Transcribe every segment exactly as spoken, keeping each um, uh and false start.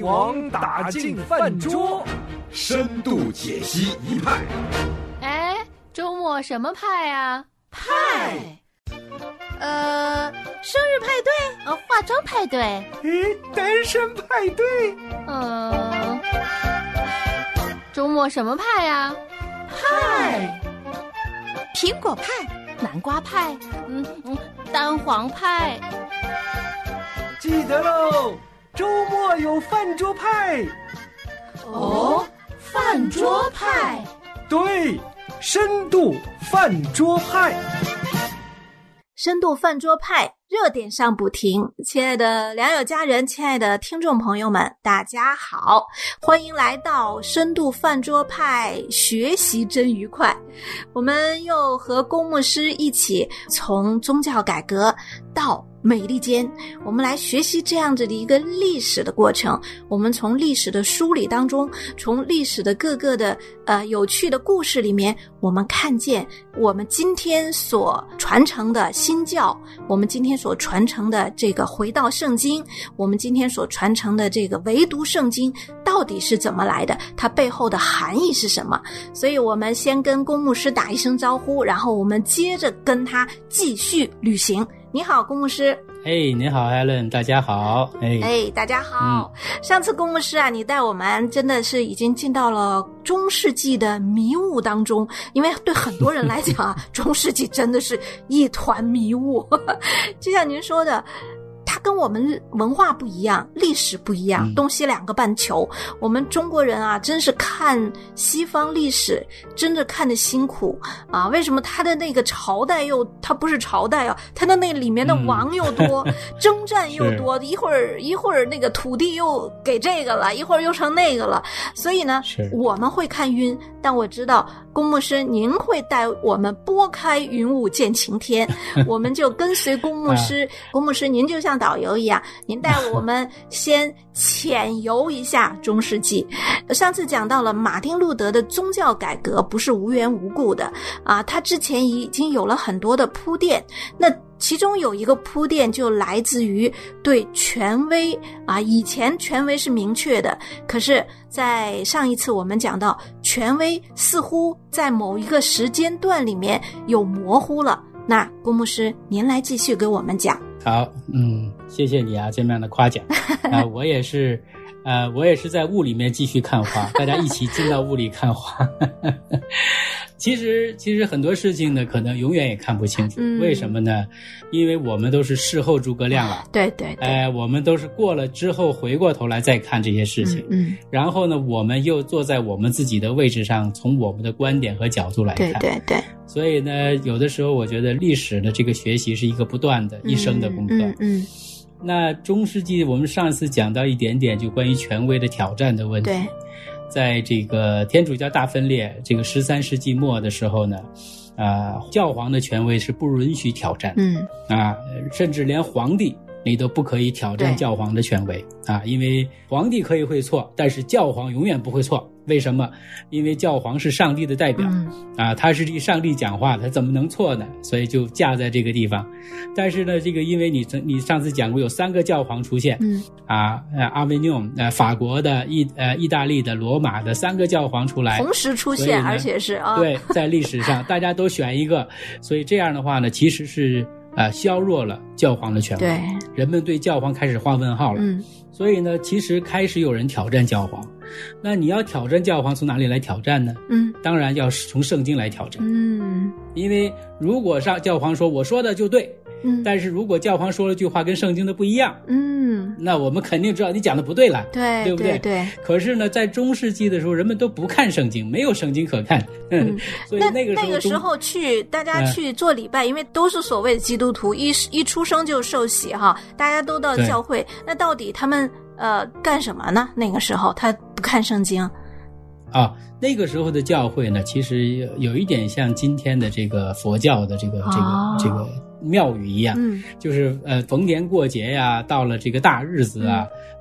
一网打尽饭桌， 深度解析一派。 哎，周末什么派啊？ 派，呃，生日派对， 呃，化妆派对， 诶，单身派对， 呃，周末什么派啊？ 派，苹果派， 南瓜派，嗯嗯，蛋黄派。 记得喽，周末有饭桌派。 哦，饭桌派， 对，深度饭桌派。 深度饭桌派，热点上不停。亲爱的良友家人，亲爱的听众朋友们，大家好，欢迎来到深度饭桌派，学习真愉快。我们又和龚牧师一起从宗教改革到美利坚，我们来学习这样子的一个历史的过程。我们从历史的梳理当中，从历史的各个的呃有趣的故事里面，我们看见我们今天所传承的新教，我们今天所传承的这个回到圣经，我们今天所传承的这个唯独圣经到底是怎么来的，它背后的含义是什么。所以我们先跟龚牧师打一声招呼，然后我们接着跟他继续旅行。你好，龚牧师。 哎，你好 Helen， 大家好。哎哎，大家好、嗯、上次龚牧师啊，你带我们真的是已经进到了中世纪的迷雾当中，因为对很多人来讲啊中世纪真的是一团迷雾就像您说的，它跟我们文化不一样，历史不一样、嗯、东西两个半球。我们中国人啊真是看西方历史真的看得辛苦啊！为什么他的那个朝代又他不是朝代啊，他的那里面的王又多、嗯、征战又多，一会儿一会儿那个土地又给这个了，一会儿又成那个了，所以呢我们会看晕，但我知道龚牧师您会带我们拨开云雾见晴天我们就跟随龚牧师龚牧师您就像导游一样，您带我们先浅游一下中世纪。上次讲到了马丁路德的宗教改革不是无缘无故的啊，他之前已经有了很多的铺垫，那其中有一个铺垫就来自于对权威啊，以前权威是明确的，可是在上一次我们讲到权威似乎在某一个时间段里面有模糊了，那龚牧师您来继续给我们讲。 好，嗯，谢谢你啊，这么样的夸奖啊、呃，我也是，呃，我也是在雾里面继续看花，大家一起进到雾里看花。其实，其实很多事情呢，可能永远也看不清楚，嗯、为什么呢？因为我们都是事后诸葛亮了， 对对对， 哎、呃，我们都是过了之后回过头来再看这些事情，嗯，嗯然后呢，我们又坐在我们自己的位置上，从我们的观点和角度来看， 对对对。 所以呢，有的时候我觉得历史的这个学习是一个不断的、一生的功课。嗯 嗯, 嗯。那中世纪我们上次讲到一点点，就关于权威的挑战的问题。对。在这个天主教大分裂，这个十三世纪末的时候呢，啊、呃，教皇的权威是不允许挑战。嗯。啊，甚至连皇帝你都不可以挑战教皇的权威啊，因为皇帝可以会错，但是教皇永远不会错。为什么？因为教皇是上帝的代表、嗯、啊，他是替上帝讲话的，他怎么能错呢？所以就架在这个地方。但是呢，这个因为你你上次讲过有三个教皇出现，嗯啊，阿维纽呃法国的、意呃意大利的、罗马的三个教皇出来， 同时出现，而且是啊， 对，在历史上大家都选一个，所以这样的话呢，其实是呃削弱了教皇的权威，对，人们对教皇开始画问号了。嗯。所以呢，其实开始有人挑战教皇。那你要挑战教皇，从哪里来挑战呢？嗯，当然要从圣经来挑战。嗯，因为如果上教皇说我说的就对，嗯，但是如果教皇说了句话跟圣经的不一样，嗯，那我们肯定知道你讲的不对了， 对， 对不对？ 对对。 可是呢，在中世纪的时候，人们都不看圣经，没有圣经可看，嗯，所以那个时候那个时候去大家去做礼拜，嗯、因为都是所谓的基督徒，一一出生就受洗哈，大家都到教会，那到底他们呃干什么呢？那个时候他不看圣经。 啊，那个时候的教会呢，其实有一点像今天的这个佛教的这个、哦、这个这个庙宇一样，嗯，就是呃逢年过节呀，到了这个大日子啊，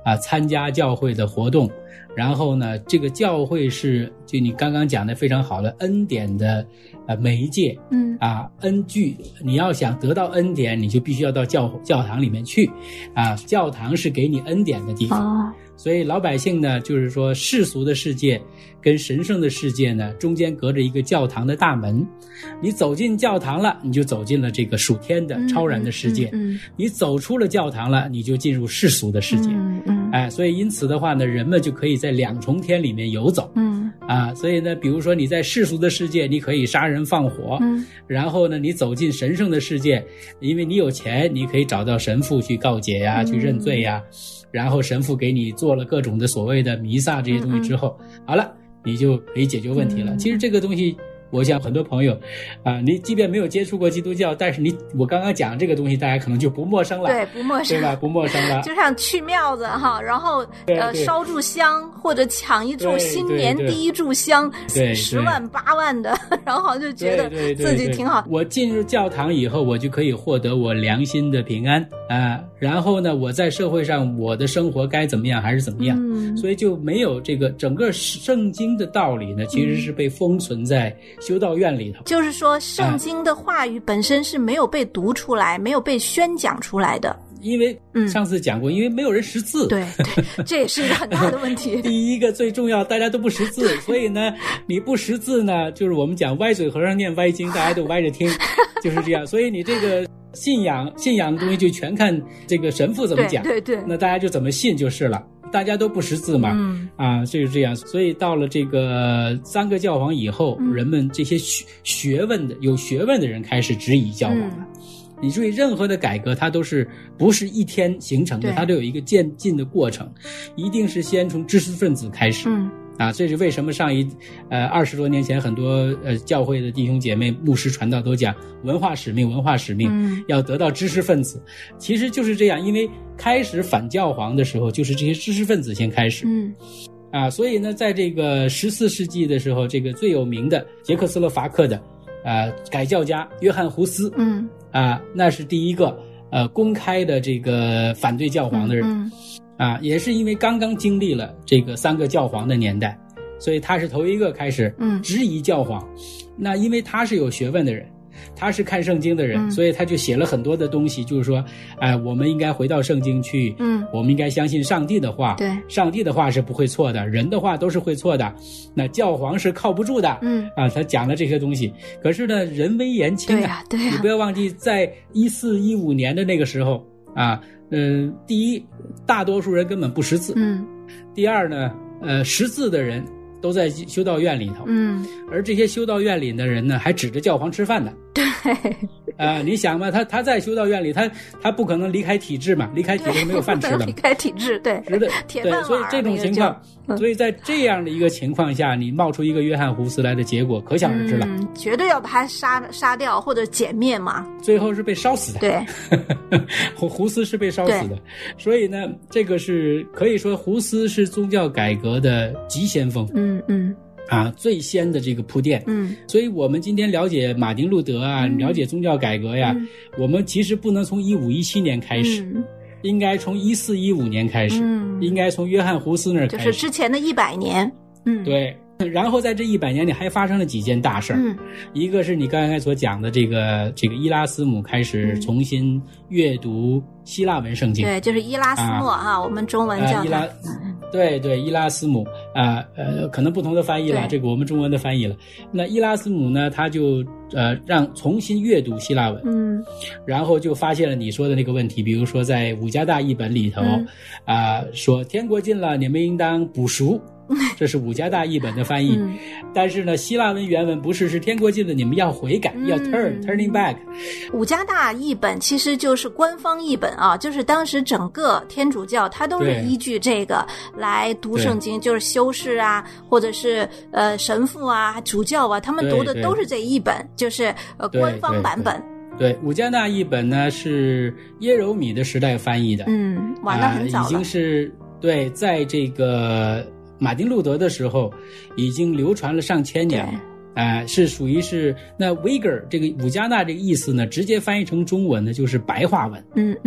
啊参加教会的活动，然后呢，这个教会是就你刚刚讲的非常好的恩典的呃媒介， 嗯啊恩具，你要想得到恩典，你就必须要到教教堂里面去，啊教堂是给你恩典的地方。 哦， 所以老百姓呢，就是说世俗的世界跟神圣的世界呢，中间隔着一个教堂的大门。你走进教堂了，你就走进了这个属天的超然的世界； 嗯嗯嗯、 你走出了教堂了，你就进入世俗的世界。 嗯嗯， 哎，所以因此的话呢，人们就可以在两重天里面游走。 嗯啊，所以呢，比如说你在世俗的世界，你可以杀人放火， 嗯， 然后呢，你走进神圣的世界，因为你有钱，你可以找到神父去告解呀、啊，去认罪呀、啊。然后神父给你做了各种的所谓的弥撒这些东西之后，嗯嗯好了，你就可以解决问题了。嗯、其实这个东西，我想很多朋友，啊、呃，你即便没有接触过基督教，但是你我刚刚讲这个东西，大家可能就不陌生了， 对，不陌生， 对吧？不陌生了。 就像去庙子哈，然后呃烧炷香或者抢一炷新年第一炷香， 对， 十万八万的，然后好像就觉得自己挺好。 对对对对我进入教堂以后，我就可以获得我良心的平安啊、呃。然后呢，我在社会上我的生活该怎么样还是怎么样， 嗯， 所以就没有这个整个圣经的道理呢，其实是被封存在修道院里头。 就是说，圣经的话语本身是没有被读出来，啊、没有被宣讲出来的。 因为上次讲过，嗯、因为没有人识字， 对对，这也是一个很大的问题。 第一个最重要，大家都不识字，所以呢，你不识字呢，就是我们讲歪嘴和尚念歪经，大家都歪着听，就是这样。所以你这个信仰信仰的东西就全看这个神父怎么讲， 对对对， 那大家就怎么信就是了。大家都不识字嘛， 嗯啊，就是这样。所以到了这个三个教皇以后， 嗯、 人们这些学学问的有学问的人开始质疑教皇了。嗯你注意，任何的改革它都是不是一天形成的，它都有一个渐进的过程，一定是先从知识分子开始。 嗯啊，这是为什么上一呃二十多年前很多呃教会的弟兄姐妹、牧师传道都讲文化使命，文化使命， 嗯， 要得到知识分子，其实就是这样，因为开始反教皇的时候，就是这些知识分子先开始。 嗯。 啊，所以呢，在这个十四世纪的时候，这个最有名的捷克斯洛伐克的呃改教家约翰胡斯， 嗯。 啊，那是第一个呃公开的这个反对教皇的人， 嗯嗯、 啊，也是因为刚刚经历了这个三个教皇的年代，所以他是头一个开始质疑教皇。嗯、那因为他是有学问的人，他是看圣经的人， 嗯、 所以他就写了很多的东西，就是说，哎、呃，我们应该回到圣经去， 嗯， 我们应该相信上帝的话， 对， 上帝的话是不会错的，人的话都是会错的，那教皇是靠不住的， 嗯， 啊，他讲了这些东西。可是呢，人微言轻啊，对呀、啊，对呀、 你不要忘记，在一四一五年的那个时候啊，嗯、呃，第一，大多数人根本不识字， 嗯， 第二呢，呃，识字的人都在修道院里头， 嗯， 而这些修道院里的人呢，还指着教皇吃饭呢。 对， 啊、呃，你想嘛，他他在修道院里，他他不可能离开体制嘛，离开体制没有饭吃的， 离开体制，对， 是的， 铁饭碗。 对，所以这种情况， 嗯、 所以在这样的一个情况下，你冒出一个约翰胡斯来的结果，可想而知了。 嗯，绝对要把他杀杀掉或者歼灭嘛。 最后是被烧死的。 对， 胡胡斯是被烧死的。所以呢，这个是可以说胡斯是宗教改革的急先锋。 嗯嗯。 啊，最先的这个铺垫， 嗯， 所以我们今天了解马丁路德啊， 嗯、 了解宗教改革呀， 嗯、 我们其实不能从一五一七年开始， 嗯、 应该从一四一五年开始， 嗯， 应该从约翰胡斯那儿开始， 就是之前的一百年，嗯， 对。然后在这一百年里还发生了几件大事儿， 嗯， 一个是你刚才所讲的这个这个伊拉斯姆开始重新阅读希腊文圣经， 对，就是伊拉斯谟哈、啊，我们中文叫他。呃、伊拉对对，伊拉斯姆啊，呃，可能不同的翻译了，这个我们中文的翻译了。那伊拉斯姆呢，他就呃让重新阅读希腊文， 嗯， 然后就发现了你说的那个问题，比如说在五加大译本里头，啊、 嗯呃，说天国近了，你们应当补赎。这是五加大译本的翻译， 嗯、 但是呢，希腊文原文不是，是天国近了，你们要悔改， 嗯、 要 turn turning back。 五加大译本其实就是官方译本啊，就是当时整个天主教它都是依据这个来读圣经，就是修士啊，或者是呃神父啊、主教啊，他们读的都是这一本，就是呃官方版本。 对，五加大译本呢是耶柔米的时代翻译的， 嗯，晚得很早了， 呃、已经是对，在这个。马丁路德的时候已经流传了上千年了，啊、呃，是属于是那 Vigor 这个五加纳这个意思呢，直接翻译成中文呢就是白话文。 嗯嗯，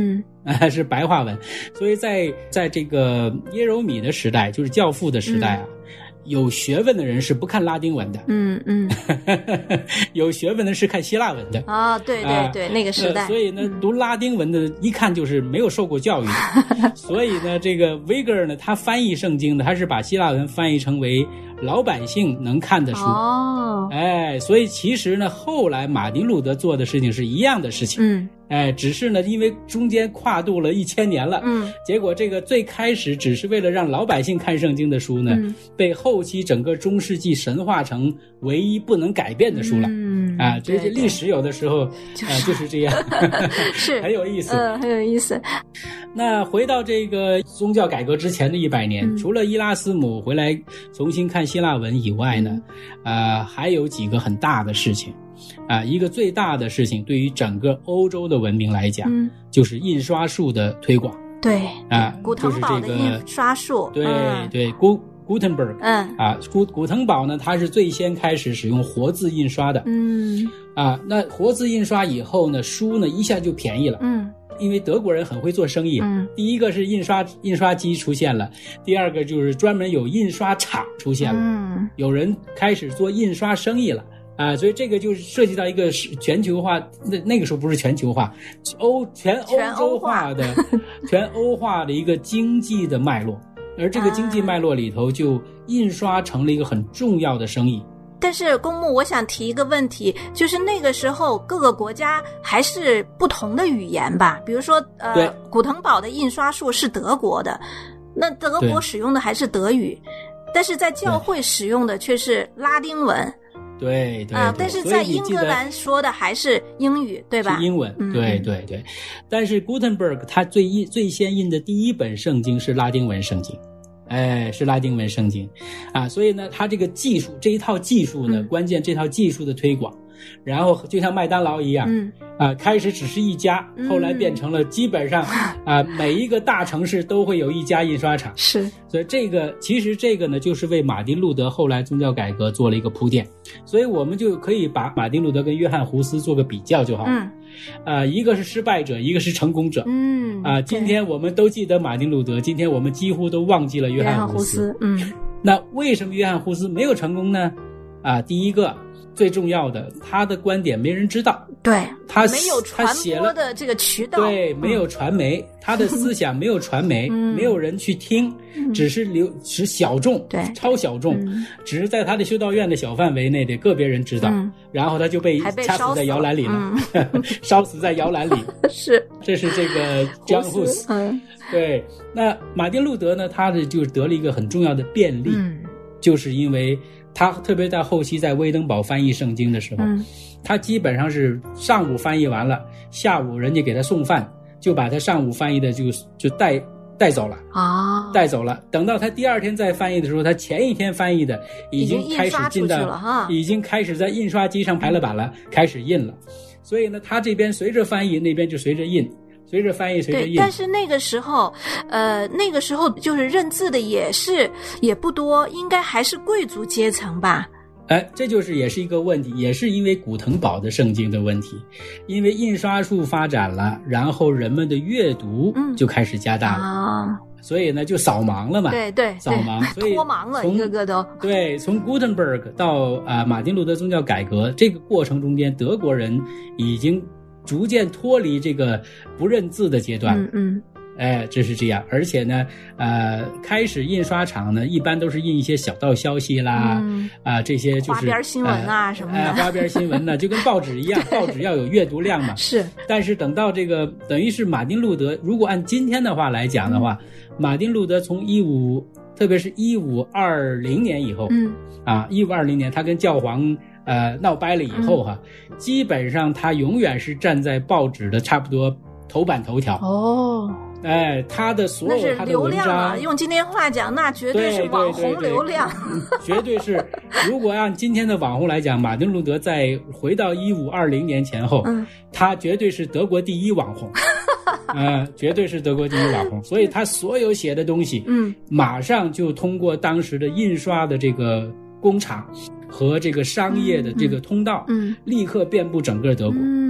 呃、是白话文。所以在在这个耶柔米的时代，就是教父的时代啊。嗯，有学问的人是不看拉丁文的， 嗯嗯， 有学问的是看希腊文的啊，对对对，啊、那个时代， 呃、所以呢，嗯、读拉丁文的，一看就是没有受过教育的。所以呢，这个威格尔呢，他翻译圣经呢，他是把希腊文翻译成为老百姓能看的书。哦，哎，所以其实呢，后来马丁路德做的事情是一样的事情。嗯。哎，只是呢，因为中间跨度了一千年了，嗯，结果这个最开始只是为了让老百姓看圣经的书呢，嗯、被后期整个中世纪神化成唯一不能改变的书了。嗯，啊，这些历史有的时候啊、就是呃、就是这样，是很有意思， 嗯、呃，很有意思。 那回到这个宗教改革之前的一百年，嗯、除了伊拉斯姆回来重新看希腊文以外呢，啊、呃，还有几个很大的事情。啊，一个最大的事情对于整个欧洲的文明来讲，嗯、就是印刷术的推广。 对啊， 古腾堡的印刷术。 就是这个、对对，古古腾堡，嗯啊，古古腾堡呢，它是最先开始使用活字印刷的。嗯啊，那活字印刷以后呢，书呢一下就便宜了。嗯。因为德国人很会做生意，嗯，第一个是印刷印刷机出现了，第二个就是专门有印刷厂出现了，嗯，有人开始做印刷生意了。啊，所以这个就是涉及到一个全球化，那那个时候不是全球化，欧全欧洲化的全欧化的一个经济的脉络，而这个经济脉络里头，就印刷成了一个很重要的生意。 但是公牧，我想提一个问题，就是那个时候各个国家还是不同的语言吧，比如说呃，古腾堡的印刷术是德国的，那德国使用的还是德语，但是在教会使用的却是拉丁文。 对对啊，但是在英格兰说的还是英语，对吧？ 是英文，嗯、对对对。但是 Gutenberg 他最印最先印的第一本圣经是拉丁文圣经，哎，是拉丁文圣经，啊，所以呢，他这个技术这一套技术呢，嗯、关键这套技术的推广，然后就像麦当劳一样，嗯啊，开始只是一家，后来变成了基本上、嗯、啊每一个大城市都会有一家印刷厂， 是，所以这个其实这个呢，就是为马丁路德后来宗教改革做了一个铺垫，所以我们就可以把马丁路德跟约翰胡斯做个比较就好了，嗯，啊，一个是失败者，一个是成功者，嗯，啊，今天我们都记得马丁路德，今天我们几乎都忘记了约翰胡斯， 约翰胡斯，嗯， 那为什么约翰胡斯没有成功呢？啊，第一个。最重要的，他的观点没人知道， 对， 他没有传播的这个渠道， 对，没有传媒，嗯、他的思想没有传媒，嗯、没有人去听，嗯、只是流，只小众， 对， 超小众，嗯、只是在他的修道院的小范围内的个别人知道，嗯、然后他就被掐死在摇篮里了，嗯、烧死在摇篮里， 是， 这是这个 John Hus，嗯，对，那马丁路德呢，他的就得了一个很重要的便利，嗯、就是因为。他特别在后期在威登堡翻译圣经的时候，嗯、他基本上是上午翻译完了，下午人家给他送饭，就把他上午翻译的就就带带走了啊，带走了。等到他第二天再翻译的时候，他前一天翻译的已经开始进到，已经开始在印刷机上排了版了，嗯、开始印了。所以呢，他这边随着翻译，那边就随着印。随着翻译，随着印。 对，但是那个时候，呃，那个时候就是认字的也是也不多，应该还是贵族阶层吧。 哎，这就是也是一个问题，也是因为古腾堡的圣经的问题，因为印刷术发展了，然后人们的阅读就开始加大了。嗯啊所以呢，就扫盲了嘛， 对对， 扫盲，所以脱盲了，一个个都。 对，从 Gutenberg 到啊、呃、马丁路德宗教改革这个过程中间，德国人已经逐渐脱离这个不认字的阶段。嗯嗯。哎，这是这样，而且呢，呃，开始印刷厂呢，一般都是印一些小道消息啦，嗯、啊，这些就是花边新闻啊、呃、什么的， 呃、花边新闻呢，就跟报纸一样，报纸要有阅读量嘛。 是。但是等到这个，等于是马丁路德，如果按今天的话来讲的话，嗯、马丁路德从一五，特别是一五二零年以后，嗯，啊，一五二零年他跟教皇呃闹掰了以后哈，嗯、基本上他永远是站在报纸的差不多头版头条。 哦。 哎，他的所有他的文章， 啊、用今天话讲，那绝对是网红流量， 对对对绝对是。如果按今天的网红来讲，马丁路德在回到一五二零年前后，嗯、他绝对是德国第一网红，嗯、呃，绝对是德国第一网红。所以他所有写的东西，嗯，马上就通过当时的印刷的这个工厂和这个商业的这个通道，嗯，立刻遍布整个德国。嗯。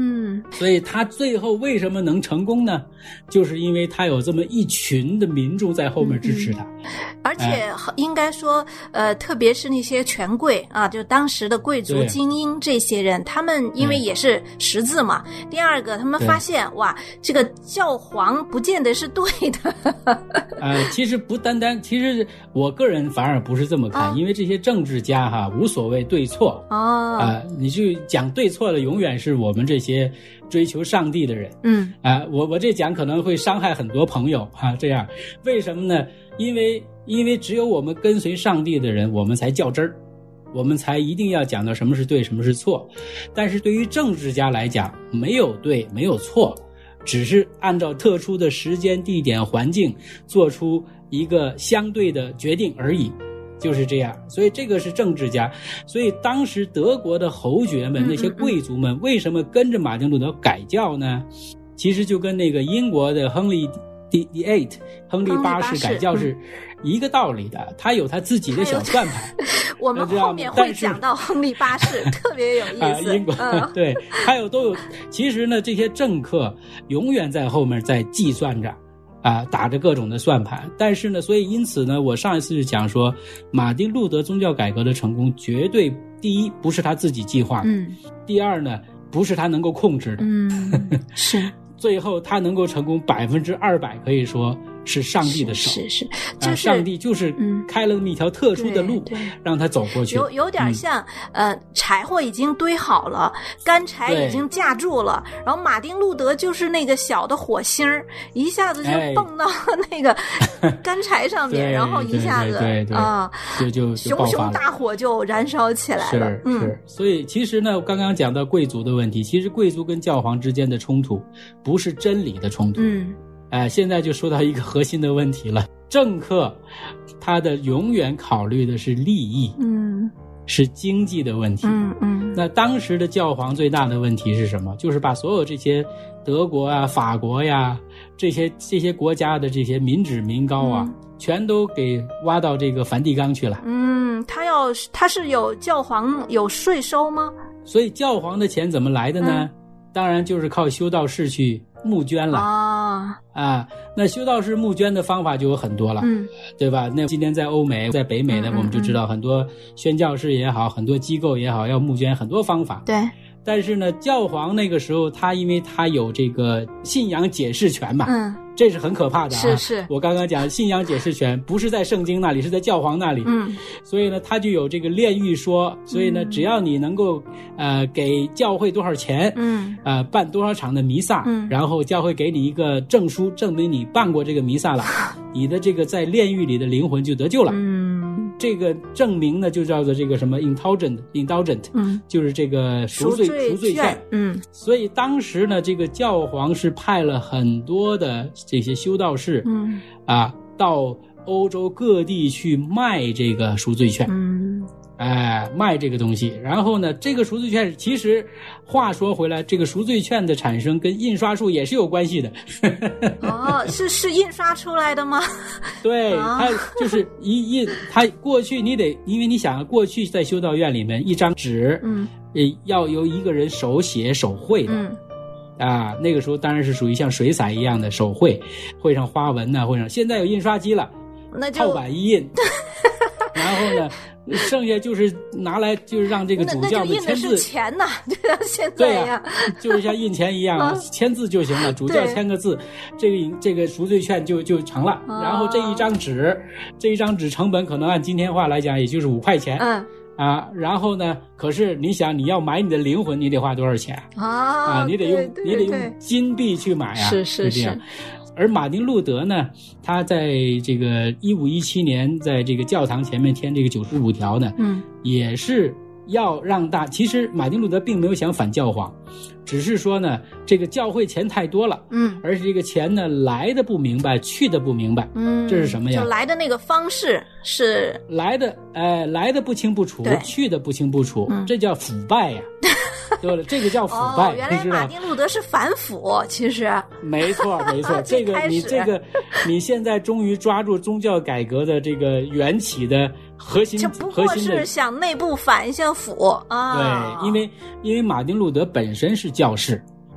所以他最后为什么能成功呢？就是因为他有这么一群的民众在后面支持他。嗯嗯，而且应该说，呃，特别是那些权贵啊，就当时的贵族精英这些人，他们因为也是识字嘛。第二个，他们发现哇，这个教皇不见得是对的。 呃，其实不单单，其实我个人反而不是这么看，哦、因为这些政治家哈无所谓对错哦， 啊、呃，你去讲对错的，永远是我们这些追求上帝的人。 嗯啊、呃，我我这讲可能会伤害很多朋友哈、啊，这样为什么呢？因为因为只有我们跟随上帝的人，我们才较真儿，我们才一定要讲到什么是对，什么是错。但是对于政治家来讲，没有对，没有错，只是按照特殊的时间、地点、环境做出一个相对的决定而已，就是这样。所以这个是政治家。所以当时德国的侯爵们、那些贵族们为什么跟着马丁路德改教呢？其实就跟那个英国的亨利第第 eight 亨利八世改教是一个道理的，他有他自己的小算盘。 我们后面会讲到亨利八世，特别有意思。 啊、英国、嗯、对，还有都有。其实呢，这些政客永远在后面在计算着啊，打着各种的算盘。但是呢，所以因此呢，我上一次就讲说，马丁路德宗教改革的成功，绝对第一不是他自己计划的， 嗯， 第二呢，不是他能够控制的， 嗯，是。 最后他能够成功百分之二百，可以说是上帝的手， 是是是，就是、 啊、上帝就是开了那么一条特殊的路， 嗯、 让他走过去。 有有点像、嗯、呃，柴火已经堆好了，干柴已经架住了，然后马丁路德就是那个小的火星儿，一下子就蹦到那个干柴上面，然后一下子对对对啊， 就就熊熊大火就燃烧起来了。 是是、嗯，所以其实呢，刚刚讲到贵族的问题，其实贵族跟教皇之间的冲突不是真理的冲突。 嗯。 哎、呃，现在就说到一个核心的问题了，政客他的永远考虑的是利益， 嗯， 是经济的问题， 嗯嗯。 那当时的教皇最大的问题是什么？就是把所有这些德国啊、法国呀这些这些国家的这些民脂民膏啊、嗯，全都给挖到这个梵蒂冈去了。 嗯，他要他是有教皇有税收吗？ 所以教皇的钱怎么来的呢？嗯、当然就是靠修道士去募捐了啊啊！那修道士募捐的方法就有很多了， 嗯， 对吧？那今天在欧美、在北美呢，我们就知道很多宣教士也好，很多机构也好，要募捐很多方法。 对。 但是呢，教皇那个时候他因为他有这个信仰解释权嘛， 嗯， 这是很可怕的啊。 是是， 我刚刚讲信仰解释权不是在圣经那里，是在教皇那里。 嗯， 所以呢，他就有这个炼狱说，所以呢， 嗯、 只要你能够呃给教会多少钱， 嗯， 呃办多少场的弥撒， 嗯， 然后教会给你一个证书，证明你办过这个弥撒了，你的这个在炼狱里的灵魂就得救了。 嗯， 这个证明呢，就叫做这个什么 indulgent indulgent， 嗯， 就是这个赎罪赎罪券。 嗯， 所以当时呢，这个教皇是派了很多的这些修道士， 嗯， 啊，到欧洲各地去卖这个赎罪券， 嗯， 哎，卖这个东西。然后呢，这个赎罪券其实话说回来，这个赎罪券的产生跟印刷术也是有关系的。 哦，是是印刷出来的吗？ 对，它就是一印，它过去你得，因为你想，过去在修道院里面，一张纸， 嗯， 要由一个人手写手绘的。 嗯， 啊，那个时候当然是属于像水彩一样的手绘，绘上花纹呐、啊，绘上。现在有印刷机了， 那就套版一印，然后呢，剩下就是拿来就是让这个主教们签字。 那就印的是钱呐，就像现在一样， 对啊，就是像印钱一样，啊、签字就行了。主教签个字，这个这个赎罪券就就成了。 哦、 然后这一张纸，这一张纸成本可能按今天话来讲，也就是五块钱。 嗯。 啊，然后呢？可是你想，你要买你的灵魂，你得花多少钱啊？ 啊，你得用， 对对对你得用金币去买啊， 是是是这样。而马丁路德呢，他在这个一五一七年，在这个教堂前面填这个九十五条呢， 嗯， 也是要让大。其实马丁路德并没有想反教皇，只是说呢，这个教会钱太多了， 嗯， 而且这个钱呢来的不明白，去的不明白， 嗯， 这是什么呀？ 就来的那个方式是来的，哎，来的不清不楚，去的不清不楚， 嗯、 这叫腐败呀。对了，这个叫腐败。 哦，原来马丁路德是反腐，其实没错没错。这个你这个你现在终于抓住宗教改革的这个缘起的核心， 这不过是想内部反一下腐啊。 对，因为因为马丁路德本身是教士，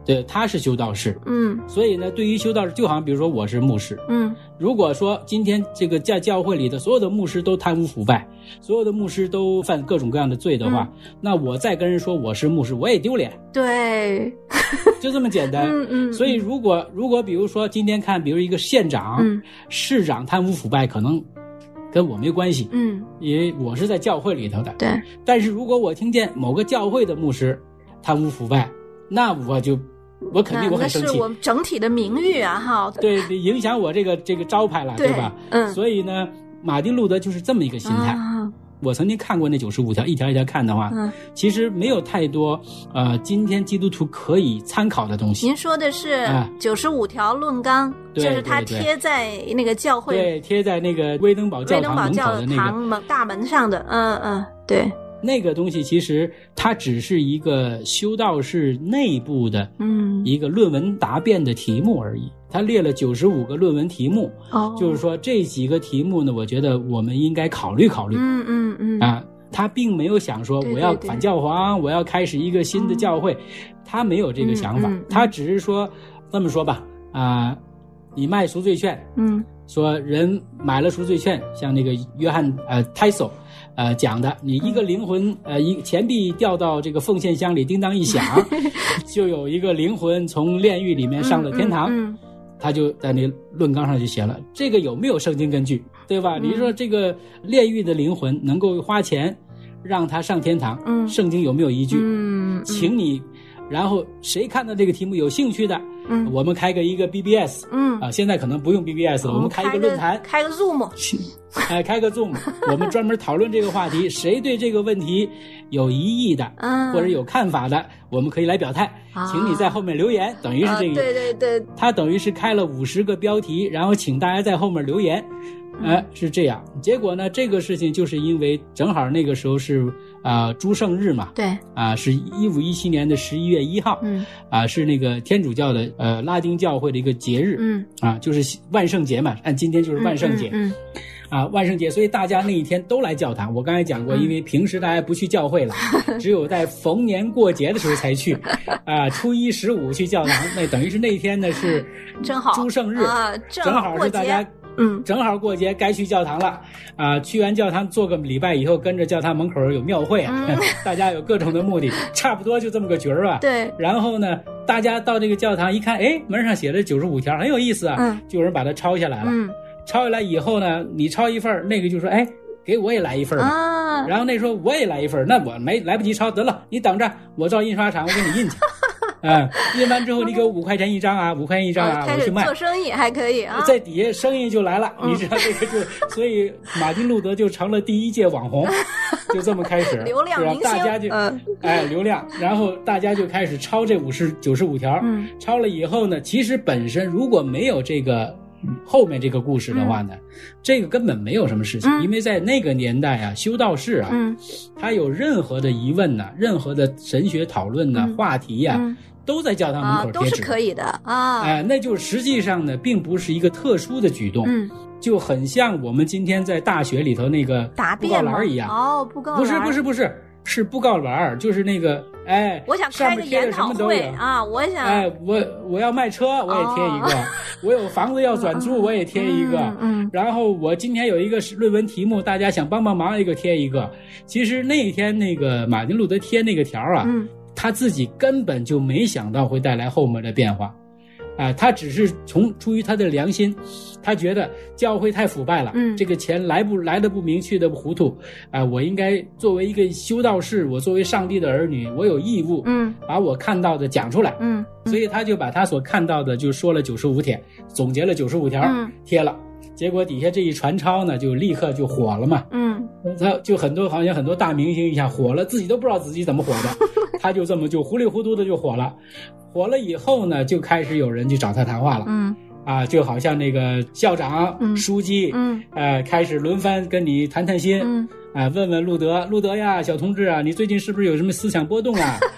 对，他是修道士。 嗯， 所以呢，对于修道士，就好像比如说我是牧师。 嗯， 如果说今天这个在教会里的所有的牧师都贪污腐败，所有的牧师都犯各种各样的罪的话，嗯、那我再跟人说我是牧师，我也丢脸。 对， 就这么简单。 嗯嗯。 所以如果如果比如说今天看，比如一个县长、嗯、市长贪污腐败，可能跟我没关系。 嗯， 因为我是在教会里头的。 对。 但是如果我听见某个教会的牧师贪污腐败，那我就我肯定我很生气。 那是我整体的名誉啊，哈。 对，影响我这个这个招牌了， 对, 对吧？ 嗯。 所以呢，马丁路德就是这么一个心态。 啊， 我曾经看过那九十五条，一条一条看的话，嗯，其实没有太多呃，今天基督徒可以参考的东西。 您说的是九十五条论纲， 对， 就是它贴在那个教会， 对，贴在那个威登堡教堂门口的那个门大门上的，嗯嗯，对。 那个东西其实它只是一个修道士内部的，嗯，一个论文答辩的题目而已。他列了九十五个论文题目，哦，就是说这几个题目呢，我觉得我们应该考虑考虑。 嗯嗯嗯。 啊，他并没有想说我要反教皇，对对对，我要开始一个新的教会，嗯，他没有这个想法，嗯嗯嗯，他只是说这么说吧，啊，你卖赎罪券，嗯，说人买了赎罪券，像那个约翰呃泰索。呃，讲的，你一个灵魂，呃，一钱币掉到这个奉献箱里，叮当一响，就有一个灵魂从炼狱里面上了天堂。嗯嗯，他就在那论纲上就写了，这个有没有圣经根据，对吧？嗯，你说这个炼狱的灵魂能够花钱让他上天堂，嗯，圣经有没有依据？嗯，请你，然后谁看到这个题目有兴趣的，嗯，我们开个一个 B B S， 嗯，啊，现在可能不用 B B S 了，我们开一个论坛， 开个 Zoom。 哎，开个 Zoom， 我们专门讨论这个话题。谁对这个问题有疑义的，嗯，或者有看法的，我们可以来表态，啊，请你在后面留言，等于是这个。 啊，对对对， 他等于是开了五十个标题，然后请大家在后面留言，哎，呃，是这样。结果呢，这个事情就是因为正好那个时候是啊，呃、诸圣日嘛， 对， 啊，是一五一七年的十一月一号，嗯，啊，是那个天主教的呃拉丁教会的一个节日，嗯，啊，就是万圣节嘛，按今天就是万圣节，嗯。嗯嗯啊，万圣节，所以大家那一天都来教堂。我刚才讲过，因为平时大家不去教会了，嗯，只有在逢年过节的时候才去。啊，初一十五去教堂，那等于是那一天呢是正好诸圣日， 啊， 正好是大家嗯正好过节该去教堂了。啊，去完教堂做个礼拜以后，跟着教堂门口有庙会啊，嗯，大家有各种的目的，差不多就这么个局儿吧。 对。 然后呢，大家到这个教堂一看，哎，门上写了九十五条，很有意思啊，嗯，就有人把它抄下来了。嗯。抄下来以后呢，你抄一份，那个就说，哎，给我也来一份吧。啊，然后那时候我也来一份，那我没来不及抄，得了，你等着，我到印刷厂我给你印去。嗯，印完之后你给我五块钱一张啊，五块钱一张啊，我去卖。 做生意还可以啊。 在底下生意就来了，嗯，你知道这个就，所以马丁路德就成了第一届网红，就这么开始。 流量明星， 大家就，嗯，哎，流量，然后大家就开始抄这五十九十五条，嗯，抄了以后呢，其实本身如果没有这个。后面这个故事的话呢，嗯，这个根本没有什么事情，嗯，因为在那个年代啊，修道士啊，嗯，他有任何的疑问呢，啊，任何的神学讨论呢，啊嗯，话题呀，啊嗯，都在教堂门口贴纸，啊， 都是可以的啊。 哎，呃，那就实际上呢，并不是一个特殊的举动，嗯，就很像我们今天在大学里头那个布告栏一样。 哦，布告栏。 不是不是不是。是布告栏，就是那个，哎， 我想开个研讨会啊，我想， 哎，我我要卖车，我也贴一个，哦，我有房子要转租，我也贴一个，嗯，嗯，然后我今天有一个论文题目，大家想帮帮忙，一个贴一个。其实那一天那个马丁路德贴那个条啊，嗯，他自己根本就没想到会带来后面的变化。啊、呃，他只是从出于他的良心，他觉得教会太腐败了，嗯，这个钱来不来的不明，去的不糊涂，啊、呃，我应该作为一个修道士，我作为上帝的儿女，我有义务，嗯，把我看到的讲出来，嗯，所以他就把他所看到的就说了九十五帖，总结了九十五条，嗯，贴了。结果底下这一传抄呢，就立刻就火了嘛。嗯，他就很多好像很多大明星一下火了，自己都不知道自己怎么火的，他就这么就糊里糊涂的就火了。火了以后呢，就开始有人去找他谈话了。嗯，啊，就好像那个校长、嗯、书记，嗯，呃，开始轮番跟你谈谈心，嗯，啊，问问路德，路德呀，小同志啊，你最近是不是有什么思想波动啊？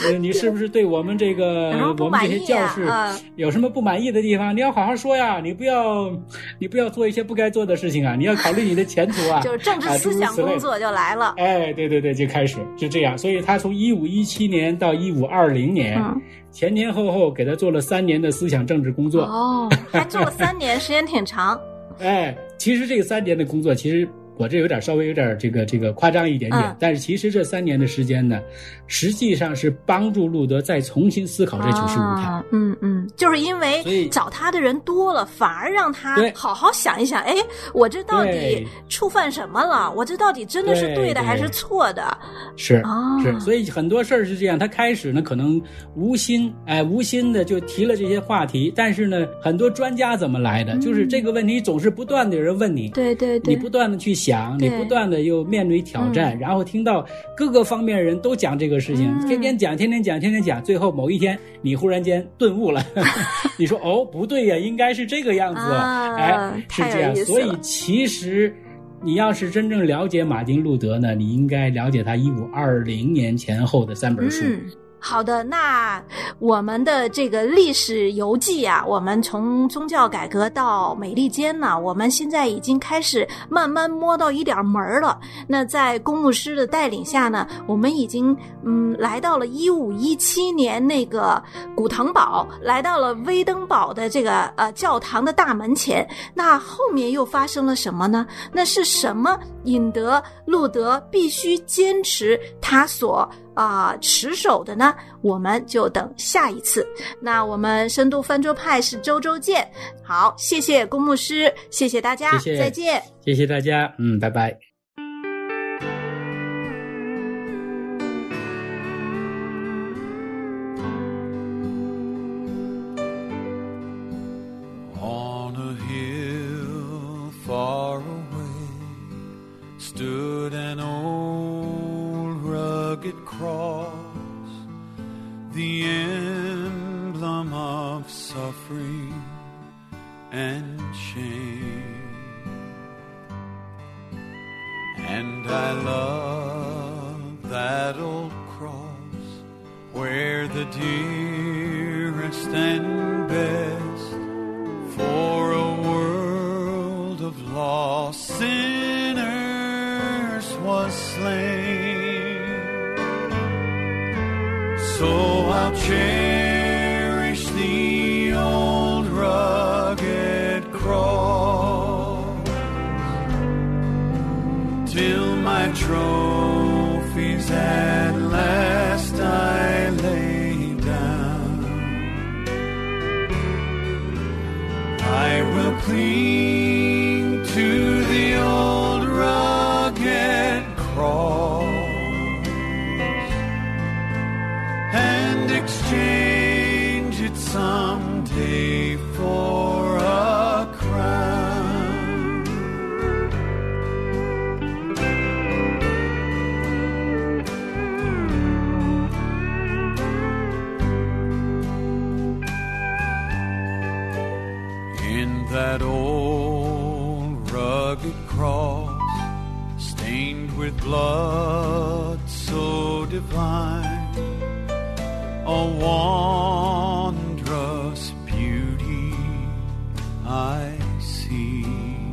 呃，你是不是对我们这个我们这些教士有什么不满意的地方？你要好好说呀，你不要你不要做一些不该做的事情啊，你要考虑你的前途啊。 就是政治思想工作就来了。 哎，对对对，就开始就这样。所以他从一五一七年到一五二零年。嗯，前前后后给他做了三年的思想政治工作哦，还做了三年，时间挺长。 哎，其实这个三年的工作，其实我这有点稍微有点这个这个夸张一点点，嗯、但是其实这三年的时间呢，实际上是帮助路德再重新思考这九十五条。 啊、嗯嗯，就是因为找他的人多了，反而让他好好想一想，哎，我这到底触犯什么了？我这到底真的是对的还是错的？ 是、哦、是，所以很多事儿是这样。他开始呢，可能无心哎无心的就提了这些话题，但是呢，很多专家怎么来的？嗯、就是这个问题总是不断的有人问你， 对对对， 你不断的去想，你不断的又面对挑战，嗯、然后听到各个方面人都讲这个事情，嗯、天天讲，天天讲，天天讲，最后某一天你忽然间顿悟了，你说哦不对呀，应该是这个样子，啊、哎是这样，所以其实。你要是真正了解马丁路德呢，你应该了解他一五二零年前后的三本书。 嗯，好的，那我们的这个历史游记啊，我们从宗教改革到美利坚呢，我们现在已经开始慢慢摸到一点门了。那在公牧师的带领下呢，我们已经嗯来到了一五一七年那个古腾堡，来到了威登堡的这个呃教堂的大门前。那后面又发生了什么呢？那是什么引得路德必须坚持他所啊、呃，持守的呢？我们就等下一次。那我们深度翻桌派是周周见。好，谢谢龚牧师，谢谢大家， 谢谢， 再见， 谢谢大家，嗯，拜拜。 On a hill far away stood an old rugged cross, the emblem of suffering and shame. And I love that old cross where the dearest and best for a world of lost sinners was slain. So I'll cherish the old rugged cross till my trophies at last I lay down. I will cling to the old rugged cross and exchange it someday for a crown. In that old rugged cross, stained with blood so divine, a wondrous beauty I see.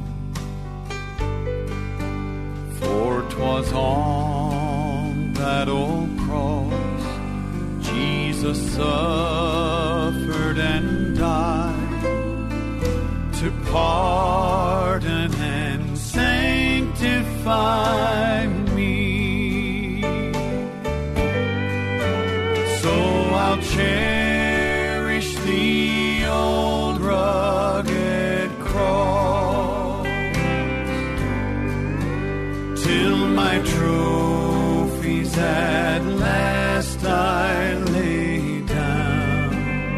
For 'twas on that old cross Jesus suffered and died to pardon and sanctify me. So I'll cherish the old rugged cross till my trophies at last I lay down.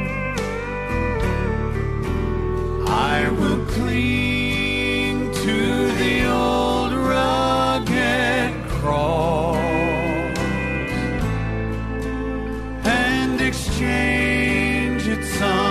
I will cling to the old rugged cross and exchange it some